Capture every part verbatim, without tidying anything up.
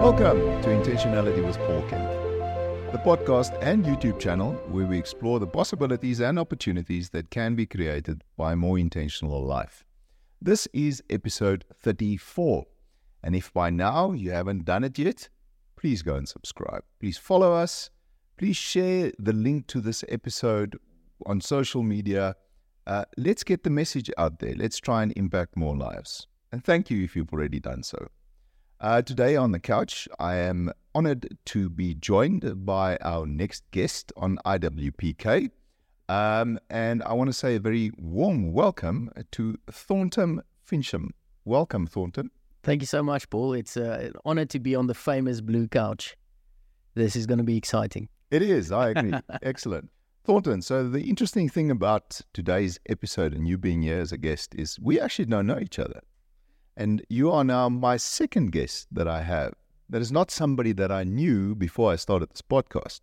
Welcome to Intentionality with Paul Kemp, the podcast and YouTube channel where we explore the possibilities and opportunities that can be created by a more intentional life. This is episode thirty-four, and if by now you haven't done it yet, please go and subscribe. Please follow us. Please share the link to this episode on social media. Uh, let's get the message out there. Let's try and impact more lives. And thank you if you've already done so. Uh, today on the couch, I am honored to be joined by our next guest on I W P K. Um, and I want to say a very warm welcome to Thornton Fincham. Welcome, Thornton. Thank you so much, Paul. It's uh, an honor to be on the famous blue couch. This is going to be exciting. It is, I agree. Excellent. Thornton, so the interesting thing about today's episode and you being here as a guest is we actually don't know each other. And you are now my second guest that I have. That is not somebody that I knew before I started this podcast.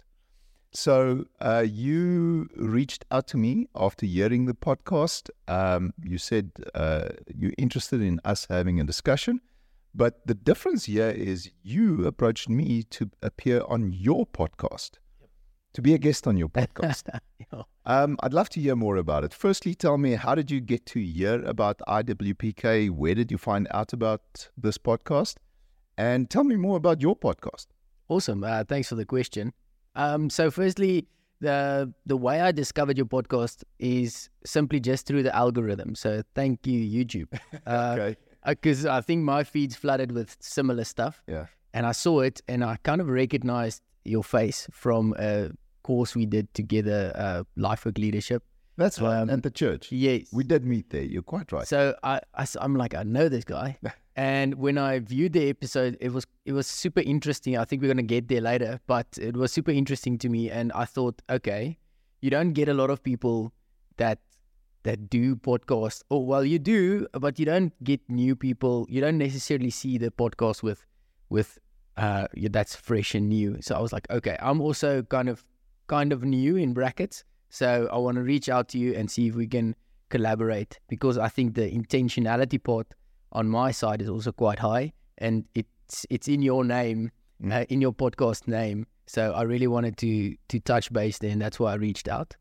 So uh, you reached out to me after hearing the podcast. Um, you said uh, you're interested in us having a discussion. But the difference here is you approached me to appear on your podcast, yep. to be a guest on your podcast. yeah. um, I'd love to hear more about it. Firstly, tell me, how did you get to hear about I W P K? Where did you find out about this podcast? And tell me more about your podcast. Awesome. Uh, thanks for the question. Um, so firstly, the the way I discovered your podcast is simply just through the algorithm. So thank you, YouTube. Uh, okay. Because I think my feed's flooded with similar stuff. Yeah. And I saw it and I kind of recognized your face from a course we did together, uh, Life Work Leadership. That's right, um, at the church. Yes. We did meet there, you're quite right. So I, I, I'm like, I know this guy. And when I viewed the episode, it was it was super interesting. I think we're going to get there later, but it was super interesting to me. And I thought, okay, you don't get a lot of people that that do podcasts. Oh, well, you do, but you don't get new people. You don't necessarily see the podcast with, with uh, that's fresh and new. So I was like, okay, I'm also kind of, kind of new in brackets. So I want to reach out to you and see if we can collaborate, because I think the intentionality part on my side is also quite high, and it's it's in your name, mm. uh, in your podcast name. So I really wanted to to touch base there, and that's why I reached out.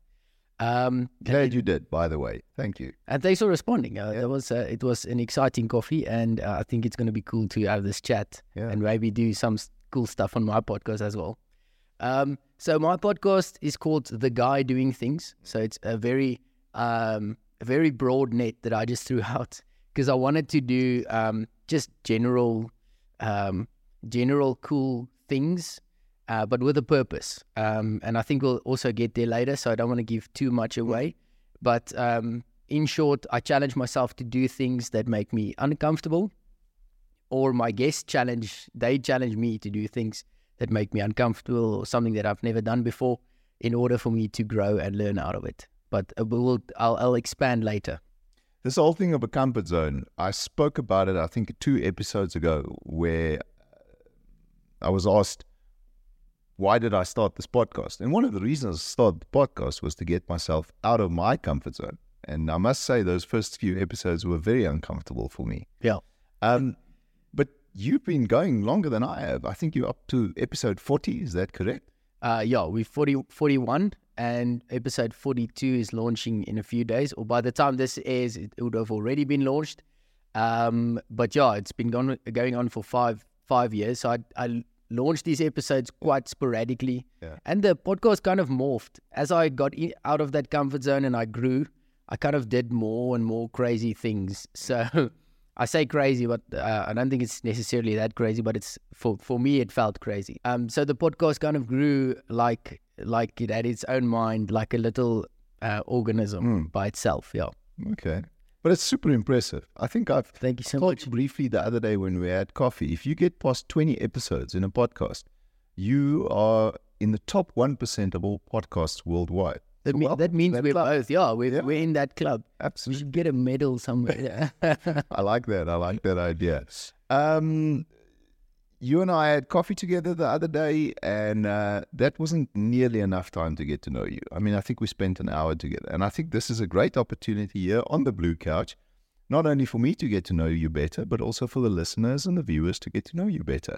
Um, Glad you did, by the way. Thank you. And thanks for responding. Uh, yeah. It was uh, it was an exciting coffee, and uh, I think it's going to be cool to have this chat yeah. and maybe do some cool stuff on my podcast as well. Um, so my podcast is called The Guy Doing Things. So it's a very um, a very broad net that I just threw out because I wanted to do um, just general um, general cool things. Uh, but with a purpose. Um, and I think we'll also get there later, so I don't want to give too much away. But um, in short, I challenge myself to do things that make me uncomfortable, or my guests challenge, they challenge me to do things that make me uncomfortable or something that I've never done before in order for me to grow and learn out of it. But uh, we'll, I'll, I'll expand later. This whole thing of a comfort zone, I spoke about it, I think, two episodes ago, where I was asked, why did I start this podcast? And one of the reasons I started the podcast was to get myself out of my comfort zone. And I must say, those first few episodes were very uncomfortable for me. Yeah. Um, but you've been going longer than I have. I think you're up to episode forty. Is that correct? Uh, yeah, we're forty, forty-one, and episode forty-two is launching in a few days. Or by the time this airs, it would have already been launched. Um, but yeah, it's been going, going on for five five years. So I, I launched these episodes quite sporadically, yeah. and the podcast kind of morphed as I got in, out of that comfort zone and I grew. I kind of did more and more crazy things. So I say crazy, but uh, I don't think it's necessarily that crazy. But it's for for me, it felt crazy. Um, so the podcast kind of grew like like it had its own mind, like a little uh, organism mm. by itself. Yeah. Okay. But it's super impressive. I think I've Thank you so told much. you briefly the other day when we had coffee. If you get past twenty episodes in a podcast, you are in the top one percent of all podcasts worldwide. That, So me, welcome that means to that we're club. both, yeah, we're, Yeah. we're in that club. We Absolutely. should get a medal somewhere. I like that. I like that idea. Um, you and I had coffee together the other day, and uh, that wasn't nearly enough time to get to know you. I mean, I think we spent an hour together, and I think this is a great opportunity here on the Blue Couch, not only for me to get to know you better, but also for the listeners and the viewers to get to know you better.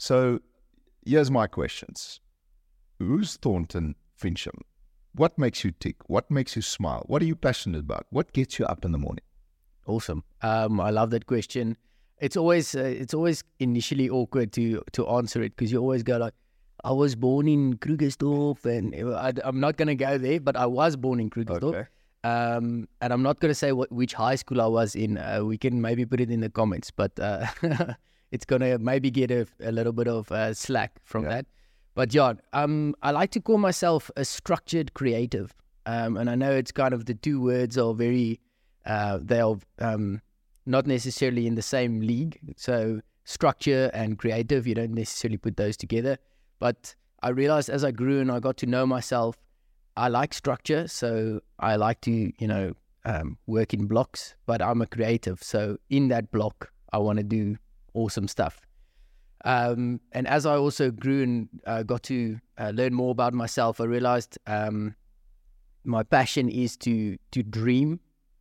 So here's my questions. Who's Thornton Fincham? What makes you tick? What makes you smile? What are you passionate about? What gets you up in the morning? Awesome. Um, I love that question. It's always uh, it's always initially awkward to to answer it because you always go like, I was born in Krugersdorp, and I, I'm not going to go there, but I was born in Krugersdorp. Okay. Um, and I'm not going to say what which high school I was in. Uh, we can maybe put it in the comments, but uh, it's going to maybe get a, a little bit of uh, slack from Yeah. that. But yeah, um, I like to call myself a structured creative. Um, and I know it's kind of the two words are very, uh, they are um, not necessarily in the same league. So structure and creative, you don't necessarily put those together. But I realized as I grew and I got to know myself, I like structure. So I like to, you know, um, work in blocks, but I'm a creative. So in that block, I want to do awesome stuff. Um, and as I also grew and uh, got to uh, learn more about myself, I realized um, my passion is to to dream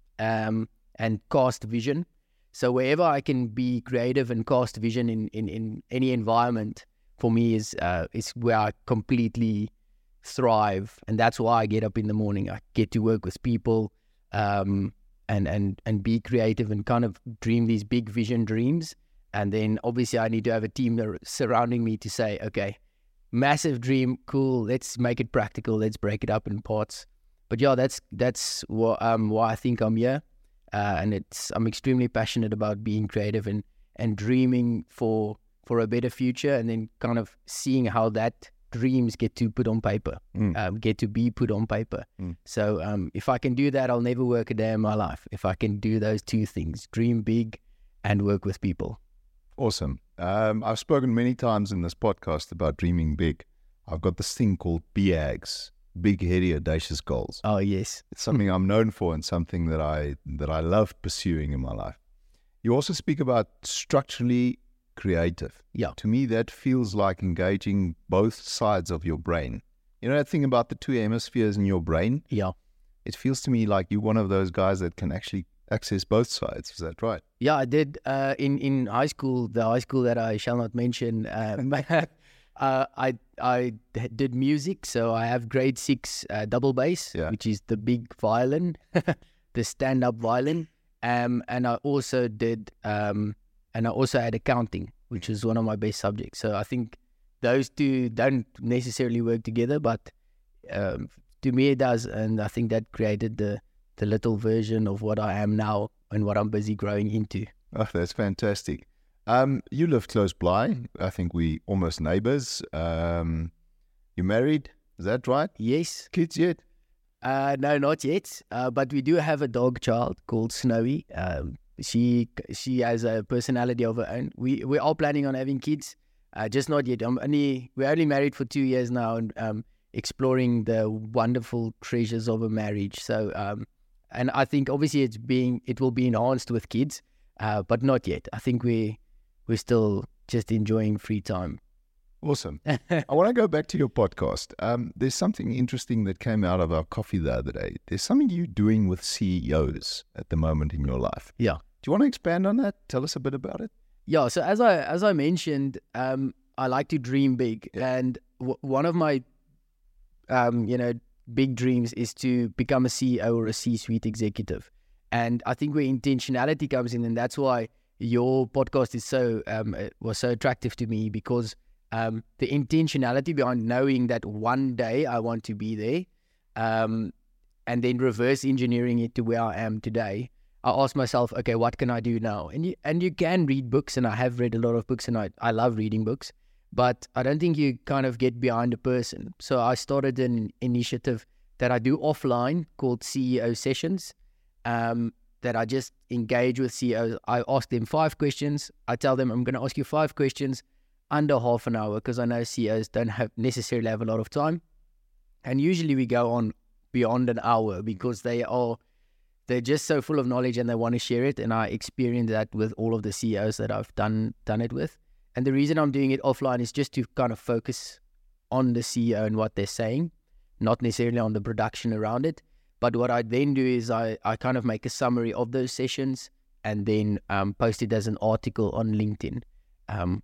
um, and cast vision. So wherever I can be creative and cast vision in, in, in any environment, for me is uh, is where I completely thrive. And that's why I get up in the morning. I get to work with people um, and, and, and be creative and kind of dream these big vision dreams. And then obviously I need to have a team that are surrounding me to say, okay, massive dream, cool, let's make it practical, let's break it up in parts. But yeah, that's that's what, um, why I think I'm here. Uh, and it's I'm extremely passionate about being creative and, and dreaming for for a better future, and then kind of seeing how that dreams get to put on paper, Mm. um, get to be put on paper. Mm. So um, if I can do that, I'll never work a day in my life. If I can do those two things, dream big and work with people. Awesome. Um, I've spoken many times in this podcast about dreaming big. I've got this thing called B A Gs, Big, Heady, Audacious Goals. Oh, yes. It's something I'm known for and something that I that I love pursuing in my life. You also speak about structurally creative. Yeah. To me, that feels like engaging both sides of your brain. You know that thing about the two hemispheres in your brain? Yeah. It feels to me like you're one of those guys that can actually access both sides. Is that right? Yeah, I did uh, in, in high school, the high school that I shall not mention. Um, uh, I I did music, so I have grade six uh, double bass, Yeah. which is the big violin, the stand-up violin. Um, and I also did, um, and I also had accounting, which is one of my best subjects. So I think those two don't necessarily work together, but um, to me it does. And I think that created the, the little version of what I am now and what I'm busy growing into. Oh, that's fantastic. Um, you live close by. I think we almost neighbors. Um, you married? Is that right? Yes. Kids yet? Uh, no, not yet. Uh, but we do have a dog child called Snowy. Um, she she has a personality of her own. We we are planning on having kids, uh, just not yet. I'm only we're only married for two years now, and um, exploring the wonderful treasures of a marriage. So um, and I think obviously it's being it will be enhanced with kids, uh, but not yet. I think we we're still just enjoying free time. Awesome. I want to go back to your podcast. Um, there's something interesting that came out of our coffee the other day. There's something you're doing with C E Os at the moment in your life. Yeah. Do you want to expand on that? Tell us a bit about it. Yeah. So as I as I mentioned, um, I like to dream big, Yeah. and w- one of my, um, you know, big dreams is to become a C E O or a C-suite executive. And I think where intentionality comes in, and that's why your podcast is so um it was so attractive to me, because um the intentionality behind knowing that one day I want to be there, um, and then reverse engineering it to where I am today. I ask myself, okay, what can I do now? And you and you can read books, and I have read a lot of books, and I, I love reading books, but I don't think you kind of get behind a person. So I started an initiative that I do offline called C E O Sessions, um, that I just engage with C E Os. I ask them five questions. I tell them I'm going to ask you five questions under half an hour, because I know C E Os don't have necessarily have a lot of time. And usually we go on beyond an hour because they are they're just so full of knowledge and they want to share it. And I experience that with all of the C E Os that I've done done it with. And the reason I'm doing it offline is just to kind of focus on the C E O and what they're saying, not necessarily on the production around it. But what I then do is I, I kind of make a summary of those sessions and then um, post it as an article on LinkedIn. Um,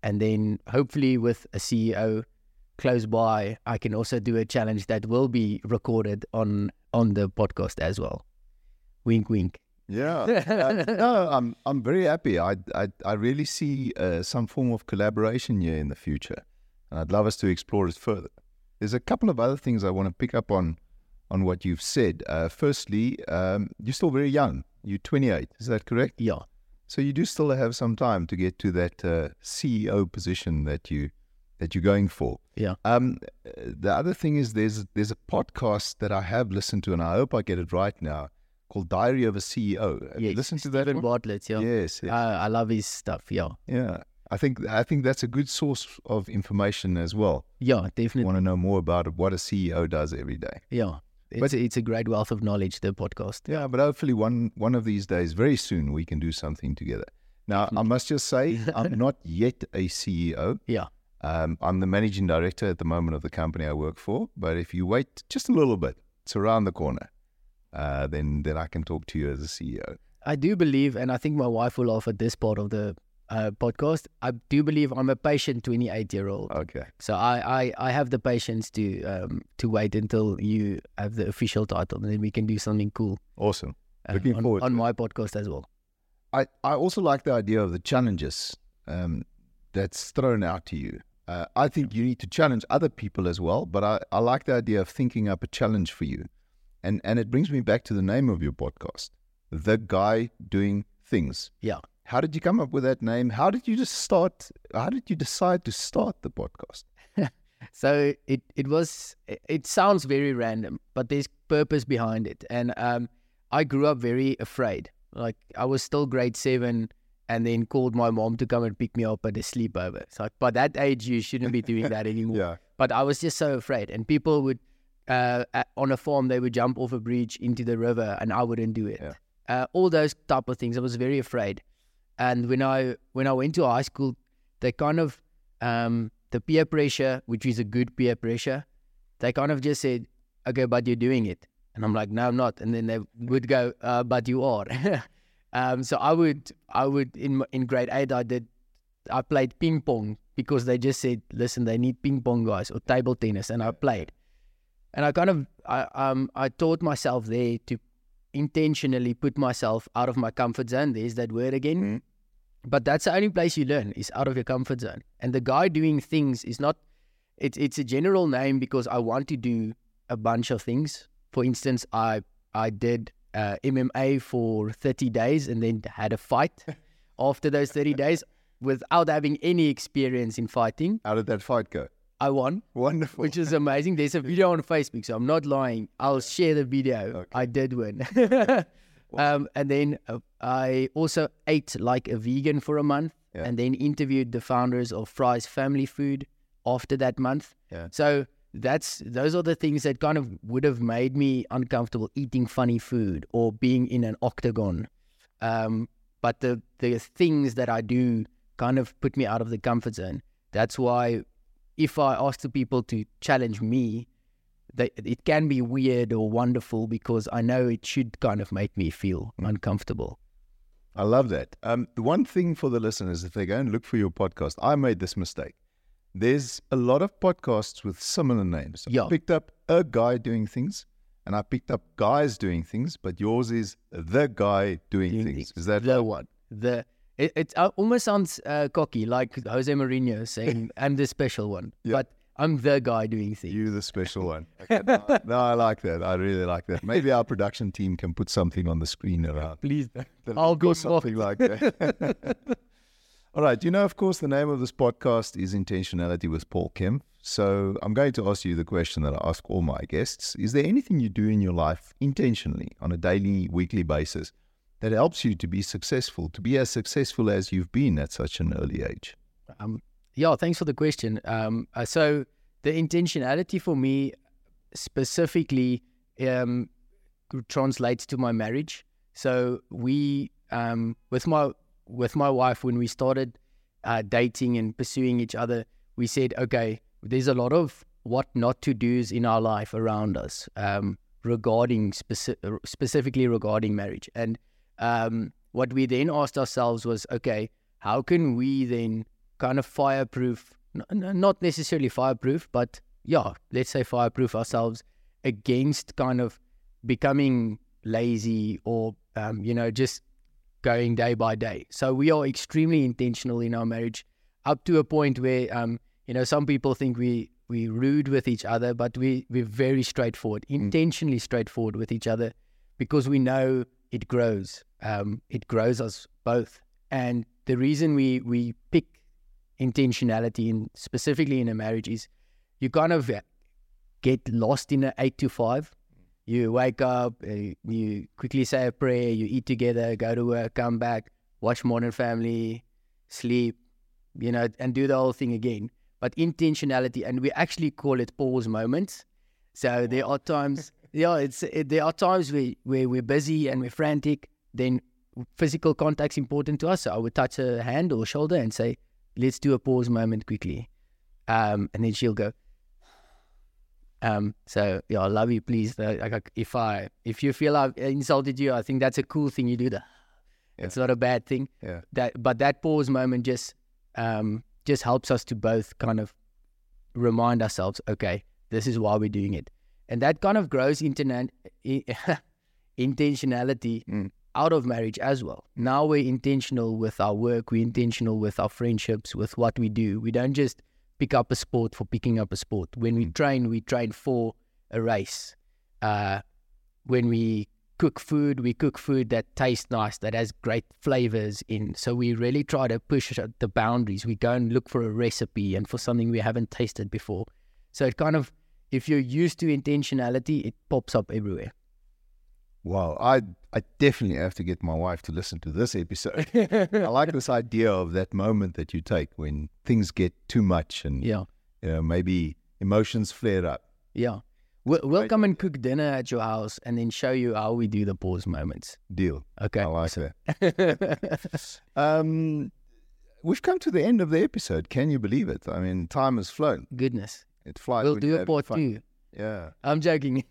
and then hopefully with a C E O close by, I can also do a challenge that will be recorded on on the podcast as well. Wink, wink. Yeah, uh, no, I'm I'm very happy. I I, I really see uh, some form of collaboration here in the future, and I'd love us to explore it further. There's a couple of other things I want to pick up on on what you've said. Uh, firstly, um, you're still very young. You're twenty-eight. Is that correct? Yeah. So you do still have some time to get to that uh, C E O position that you that you're going for. Yeah. Um, the other thing is there's there's a podcast that I have listened to, and I hope I get it right now, called Diary of a C E O. Have yes. you listened to that Stephen one? Bartlett, yeah. Yes. yes. Uh, I love his stuff, yeah. Yeah. I think I think that's a good source of information as well. Yeah, You definitely. want to know more about what a C E O does every day. Yeah. It's, But- a, it's a great wealth of knowledge, the podcast. Yeah, but hopefully one one of these days, very soon, we can do something together. Now, I must just say, I'm not yet a C E O. Yeah. Um, I'm the managing director at the moment of the company I work for. But if you wait just a little bit, it's around the corner. Uh, then then I can talk to you as a C E O. I do believe, and I think my wife will laugh at this part of the uh, podcast, I do believe I'm a patient twenty-eight-year-old. Okay. So I, I, I have the patience to um to wait until you have the official title, and then we can do something cool Awesome. uh, Looking on, forward on to it. my podcast as well. I, I also like the idea of the challenges um, that's thrown out to you. Uh, I think you need to challenge other people as well, but I, I like the idea of thinking up a challenge for you. And and it brings me back to the name of your podcast, The Guy Doing Things. Yeah. How did you come up with that name? How did you just start? How did you decide to start the podcast? So it, it was, it, it sounds very random, but there's purpose behind it. And um, I grew up very afraid. Like I was still grade seven and then called my mom to come and pick me up at a sleepover. It's like, by that age, you shouldn't be doing that anymore. Yeah. But I was just so afraid. And people would, uh, at- on a farm, they would jump off a bridge into the river and I wouldn't do it. Yeah. Uh, all those type of things. I was very afraid. And when I when I went to high school, they kind of, um, the peer pressure, which is a good peer pressure, they kind of just said, okay, but you're doing it. And I'm like, no, I'm not. And then they would go, uh, but you are. um, so I would, I would in m- in grade eight, I did, I played ping pong because they just said, listen, they need ping pong guys or table tennis, and I played. And I kind of, I um, I taught myself there to intentionally put myself out of my comfort zone. There's that word again. Mhm. But that's the only place you learn, is out of your comfort zone. And the guy doing things is not, it's it's a general name because I want to do a bunch of things. For instance, I I did uh, M M A for thirty days and then had a fight after those thirty days without having any experience in fighting. How did that fight go? I won, Wonderful. which is amazing. There's a video on Facebook, so I'm not lying. I'll share the video. Okay. I did win. um, and then uh, I also ate like a vegan for a month, Yeah. and then interviewed the founders of Fry's Family Food after that month. Yeah. So that's those are the things that kind of would have made me uncomfortable, eating funny food or being in an octagon. Um, but the the things that I do kind of put me out of the comfort zone. That's why if I ask the people to challenge me, they, it can be weird or wonderful because I know it should kind of make me feel uncomfortable. I love that. Um, the one thing for the listeners, if they go and look for your podcast, I made this mistake. There's a lot of podcasts with similar names. Yeah. I picked up a guy doing things, and I picked up guys doing things, but yours is the guy doing, Doing things. things. Is that The one. The it, it uh, almost sounds uh, cocky, like Jose Mourinho saying, I'm the special one. Yeah. But I'm the guy doing things. you, the special one? Okay. no, no, I like that. I really like that. Maybe our production team can put something on the screen around. Please. The I'll link go or something like that. All right. You know, of course, the name of this podcast is Intentionality with Paul Kemp. So I'm going to ask you the question that I ask all my guests. Is there anything you do in your life intentionally on a daily, weekly basis that helps you to be successful, to be as successful as you've been at such an early age? Um, yeah, thanks for the question. Um, uh, so the intentionality for me specifically um, translates to my marriage. So we, um, with my with my wife, when we started uh, dating and pursuing each other, we said, okay, there's a lot of what not to do's in our life around us um, regarding speci- specifically regarding marriage. And um, what we then asked ourselves was, okay, how can we then kind of fireproof, n- not necessarily fireproof, but yeah, let's say fireproof ourselves against kind of becoming lazy or, um, you know, just going day by day. So we are extremely intentional in our marriage, up to a point where, um, you know, some people think we, we rude with each other, but we, we're very straightforward, mm. intentionally straightforward with each other, because we know it grows. Um, it grows us both. And the reason we, we pick intentionality, in, specifically in a marriage, is you kind of get lost in an eight to five. You wake up, uh, you quickly say a prayer, you eat together, go to work, come back, watch Modern Family, sleep, you know, and do the whole thing again. But intentionality, and we actually call it pause moments. So there are times, yeah, it's it, there are times where, where we're busy and we're frantic, then physical contact's important to us. So I would touch her hand or shoulder and say, let's do a pause moment quickly. Um, and then she'll go, Um, so yeah, I love you, please. Like, if I, if you feel I've insulted you, I think that's a cool thing you do. That yeah. It's not a bad thing. Yeah. That, but that pause moment just, um, just helps us to both kind of remind ourselves, okay, this is why we're doing it, and that kind of grows interna- intentionality mm. out of marriage as well. Now we're intentional with our work. We're intentional with our friendships, with what we do. We don't just pick up a sport for picking up a sport. When we train, we train for a race. Uh, when we cook food, we cook food that tastes nice, that has great flavors in. So we really try to push the boundaries. We go and look for a recipe and for something we haven't tasted before. So it kind of, if you're used to intentionality, it pops up everywhere. Wow, I I definitely have to get my wife to listen to this episode. I like this idea of that moment that you take when things get too much and yeah. you know, maybe emotions flare up. Yeah. We'll, we'll come and cook dinner at your house and then show you how we do the pause moments. Deal. Okay. I like that. um, we've come to the end of the episode. Can you believe it? I mean, time has flown. Goodness. It flies. We'll do a part two. Yeah. I'm joking.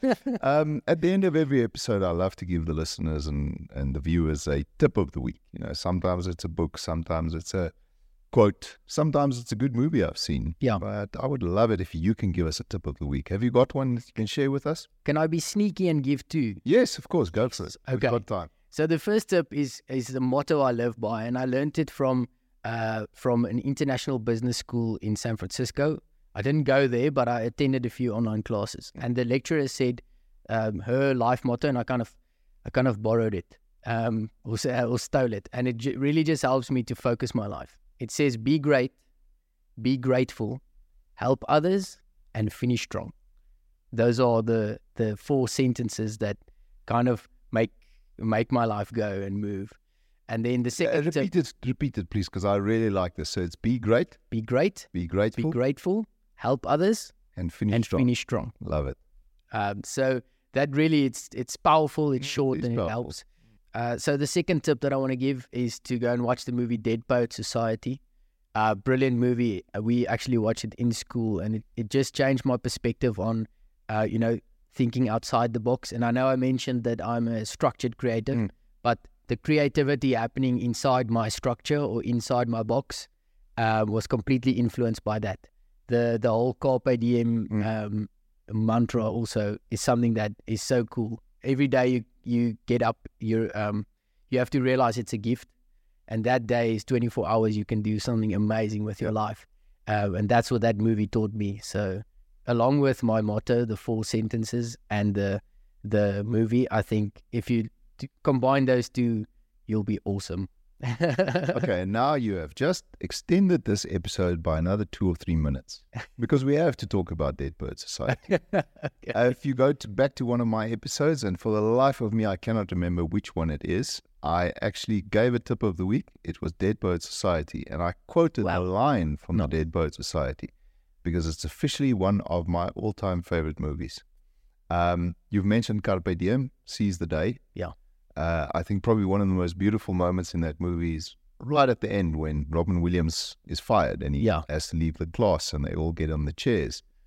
um, at the end of every episode, I love to give the listeners and, and the viewers a tip of the week. You know, sometimes it's a book, sometimes it's a quote, sometimes it's a good movie I've seen. Yeah. But I would love it if you can give us a tip of the week. Have you got one that you can share with us? Can I be sneaky and give two? Yes, of course. Go for it. Okay. We've got time. So the first tip is is the motto I live by, and I learned it from uh, from an international business school in San Francisco. I didn't go there, but I attended a few online classes, and the lecturer said um, her life motto, and I kind of, I kind of borrowed it, um, or, or stole it, and it j- really just helps me to focus my life. It says, "Be great, be grateful, help others, and finish strong." Those are the the four sentences that kind of make make my life go and move. And then the second, uh, repeat it, repeat it, please, because I really like this. So it's be great, be great, be grateful, be grateful. Help others and finish and strong. finish strong. Love it. Um, so that really, it's it's powerful, it's short, it and powerful. It helps. Uh, so the second tip that I want to give is to go and watch the movie Dead Poet Society. Uh, brilliant movie. Uh, we actually watched it in school, and it, it just changed my perspective on, uh, you know, thinking outside the box. And I know I mentioned that I'm a structured creative, mm. but the creativity happening inside my structure or inside my box uh, was completely influenced by that. The the whole Carpe Diem mm. um, mantra also is something that is so cool. Every day you, you get up, you um you have to realize it's a gift, and that day is twenty-four hours. You can do something amazing with your life, uh, and that's what that movie taught me. So, along with my motto, the four sentences, and the the movie, I think if you t- combine those two, you'll be awesome. Okay, now you have just extended this episode by another two or three minutes because we have to talk about Dead Poet Society. Okay. Uh, if you go to, back to one of my episodes, and for the life of me, I cannot remember which one it is, I actually gave a tip of the week. It was Dead Poet Society, and I quoted wow. a line from no. the Dead Poet Society because it's officially one of my all-time favorite movies. Um, you've mentioned Carpe Diem, seize the day. Yeah. Uh, I think probably one of the most beautiful moments in that movie is right at the end when Robin Williams is fired and he yeah. has to leave the class and they all get on the chairs.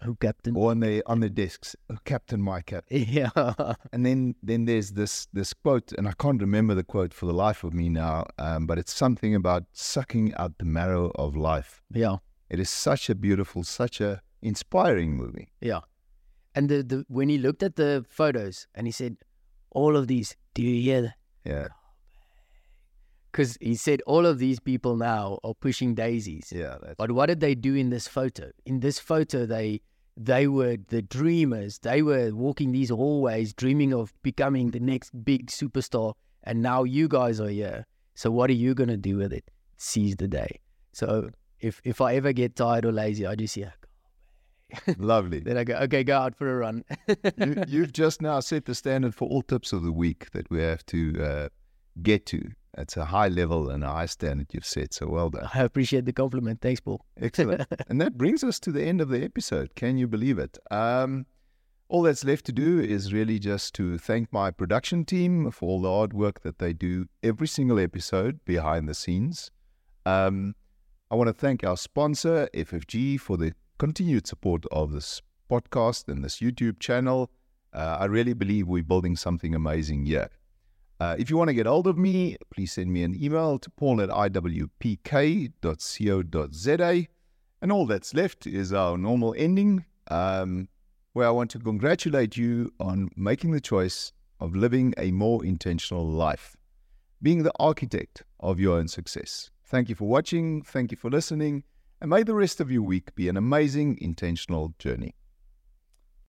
Oh, Captain. or on their on their desks, oh, Captain, my Captain. Yeah. And then then there's this this quote, and I can't remember the quote for the life of me now, um, but it's something about sucking out the marrow of life. Yeah. It is such a beautiful, such a inspiring movie. Yeah. And the, the when he looked at the photos and he said, all of these, do you hear that? Yeah, Because he said all of these people now are pushing daisies. yeah. That's But what did they do in this photo? In this photo, they they were the dreamers. They were walking these hallways, dreaming of becoming the next big superstar. And now you guys are here. So what are you going to do with it? Seize the day. So if if I ever get tired or lazy, I just hear, lovely. then I go, okay, go out for a run. you, you've just now set the standard for all tips of the week that we have to uh, get to. It's a high level and a high standard you've set, so well done. I appreciate the compliment. Thanks, Paul. Excellent. And that brings us to the end of the episode. Can you believe it? Um, all that's left to do is really just to thank my production team for all the hard work that they do every single episode behind the scenes. Um, I want to thank our sponsor, F F G, for the continued support of this podcast and this YouTube channel. Uh, I really believe we're building something amazing here. Uh, if you want to get hold of me, please send me an email to paul at i w p k dot co dot z a. And all that's left is our normal ending, um, where I want to congratulate you on making the choice of living a more intentional life, being the architect of your own success. Thank you for watching. Thank you for listening. And may the rest of your week be an amazing, intentional journey.